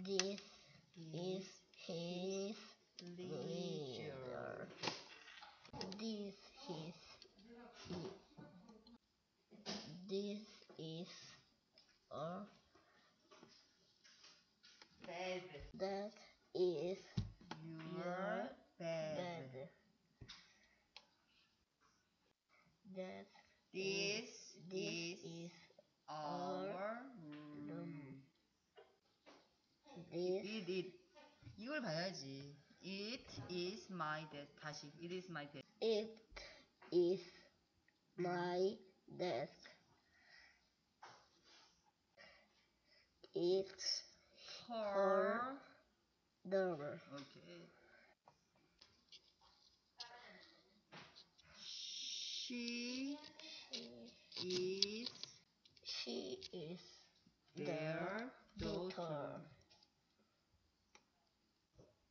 This is his leisure. This is This is a bed. That is Your bed. That This is is our room. This 이걸 봐야지. It is my desk. 다시. It is my desk. It is my desk. It's Her door. Okay. She is She is their daughter.